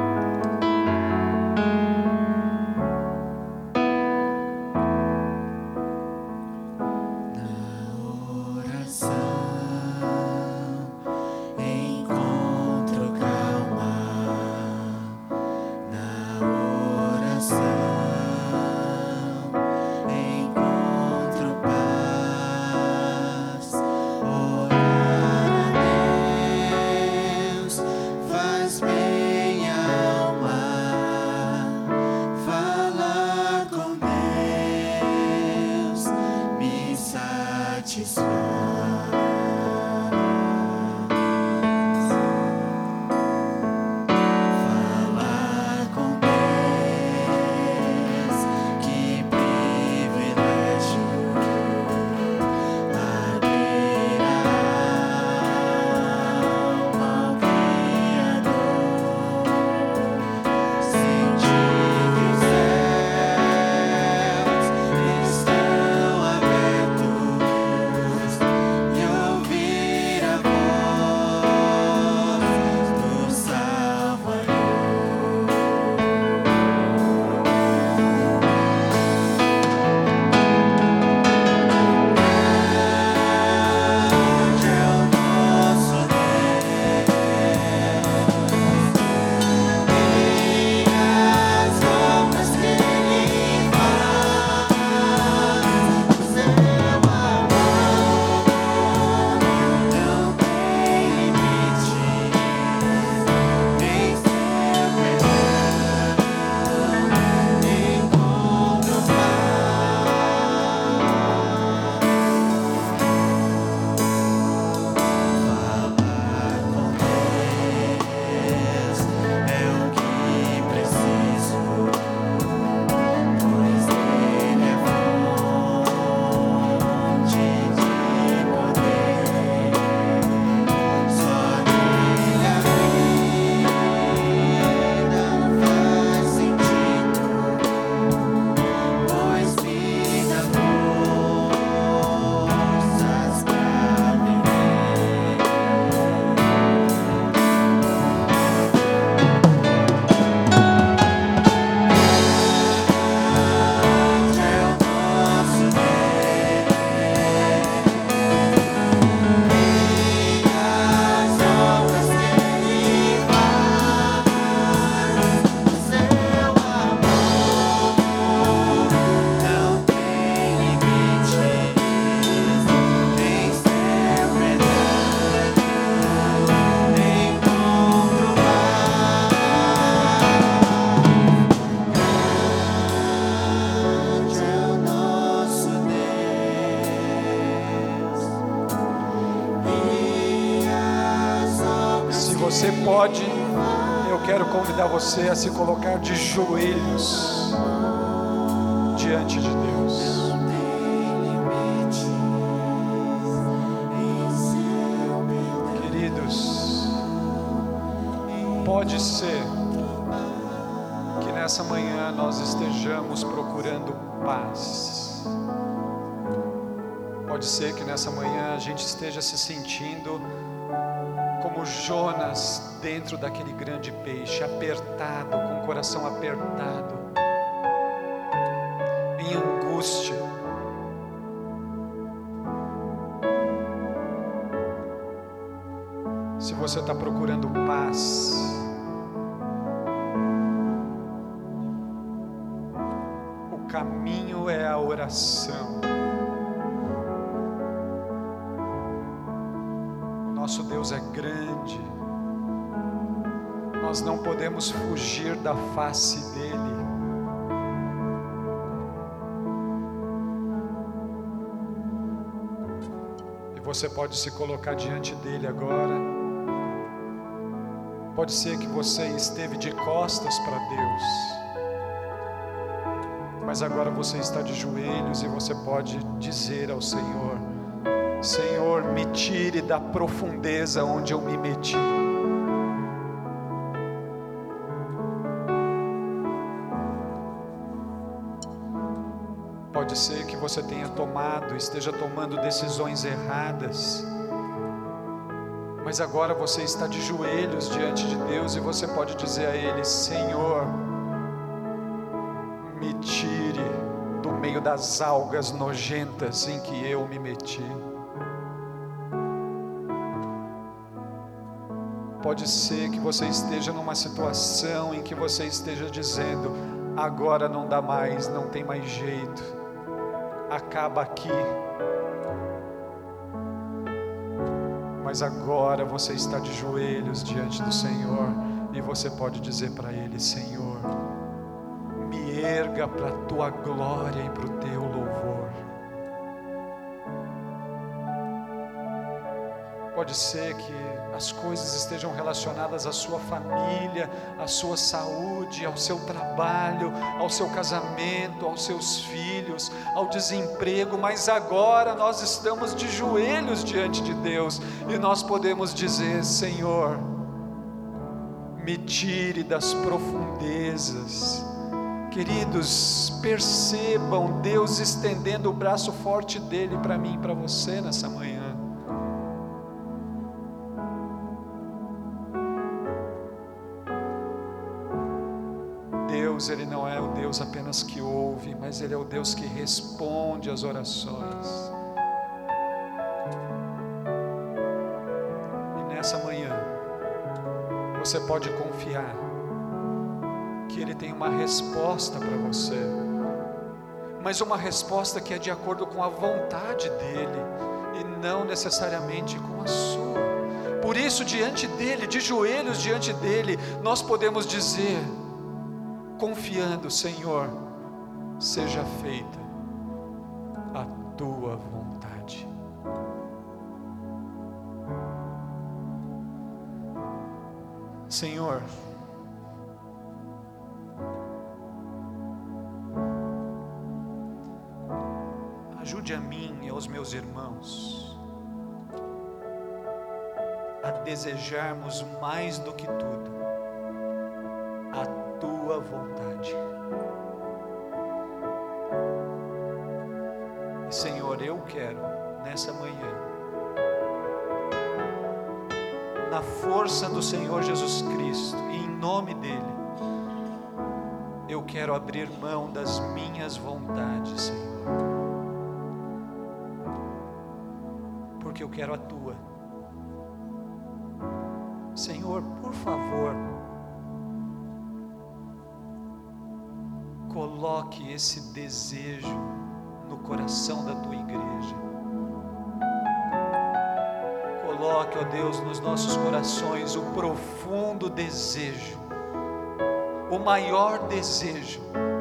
você pode, eu quero convidar você a se colocar de joelhos diante de Deus. Queridos, pode ser que nessa manhã nós estejamos procurando paz. Pode ser que nessa manhã a gente esteja se sentindo como Jonas dentro daquele grande peixe, apertado, com o coração apertado, em angústia. Se você está procurando paz, o caminho é a oração. Nosso Deus é grande, nós não podemos fugir da face dEle. E você pode se colocar diante dEle agora. Pode ser que você esteve de costas para Deus, mas agora você está de joelhos e você pode dizer ao Senhor: Senhor, me tire da profundeza onde eu me meti. Pode ser que você tenha tomado, esteja tomando decisões erradas, mas agora você está de joelhos diante de Deus e você pode dizer a Ele: Senhor, me tire do meio das algas nojentas em que eu me meti. Pode ser que você esteja numa situação em que você esteja dizendo: agora não dá mais, não tem mais jeito, acaba aqui. Mas agora você está de joelhos diante do Senhor e você pode dizer para Ele: Senhor, me erga para a Tua glória e para o Teu louvor. Pode ser que as coisas estejam relacionadas à sua família, à sua saúde, ao seu trabalho, ao seu casamento, aos seus filhos, ao desemprego, mas agora nós estamos de joelhos diante de Deus e nós podemos dizer: Senhor, me tire das profundezas. Queridos, percebam Deus estendendo o braço forte dele para mim e para você nessa manhã. Deus, Ele não é o Deus apenas que ouve, mas Ele é o Deus que responde às orações. E nessa manhã, você pode confiar que Ele tem uma resposta para você, mas uma resposta que é de acordo com a vontade dEle, e não necessariamente com a sua. Por isso, diante dEle, de joelhos diante dEle, nós podemos dizer, confiando: Senhor, seja feita a Tua vontade. Senhor, ajude a mim e aos meus irmãos a desejarmos mais do que tudo a Tua vontade. E Senhor, eu quero nessa manhã, na força do Senhor Jesus Cristo e em nome dEle, eu quero abrir mão das minhas vontades, Senhor, porque eu quero a Tua. Senhor, por favor, coloque esse desejo no coração da Tua igreja. Coloque, ó Deus, nos nossos corações o profundo desejo, o maior desejo,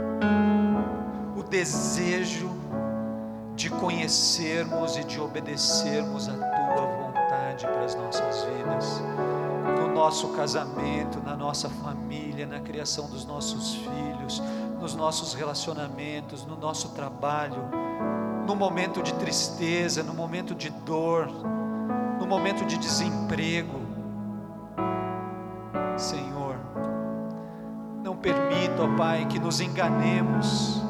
o desejo de conhecermos e de obedecermos a Tua vontade para as nossas vidas, no nosso casamento, na nossa família, na criação dos nossos filhos, nos nossos relacionamentos, no nosso trabalho, no momento de tristeza, no momento de dor, no momento de desemprego. Senhor, não permita, ó Pai, que nos enganemos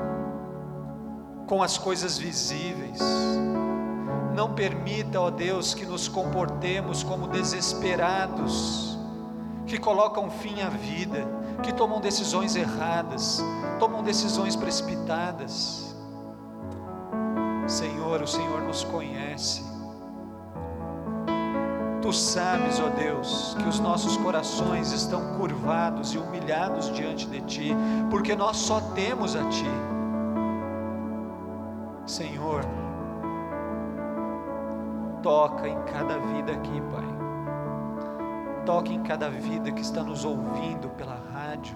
com as coisas visíveis. Não permita, ó Deus, que nos comportemos como desesperados, que colocam fim à vida, que tomam decisões erradas, tomam decisões precipitadas. Senhor, o Senhor nos conhece. Tu sabes, ó Deus, que os nossos corações estão curvados e humilhados diante de Ti, porque nós só temos a Ti. Senhor, toca em cada vida aqui, Pai. Toca em cada vida que está nos ouvindo pela rádio.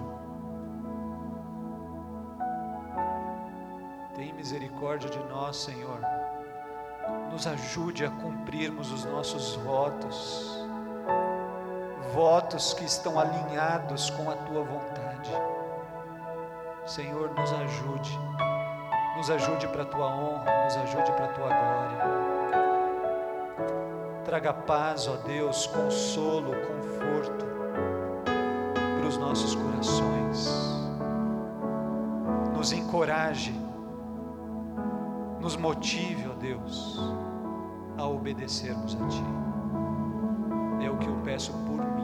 Tem misericórdia de nós, Senhor. Nos ajude a cumprirmos os nossos votos, votos que estão alinhados com a Tua vontade. Senhor, nos ajude, nos ajude para a Tua honra, nos ajude para a Tua glória. Traga paz, ó Deus, consolo, conforto para os nossos corações. Nos encoraje, nos motive, ó Deus, a obedecermos a Ti. É o que eu peço por mim.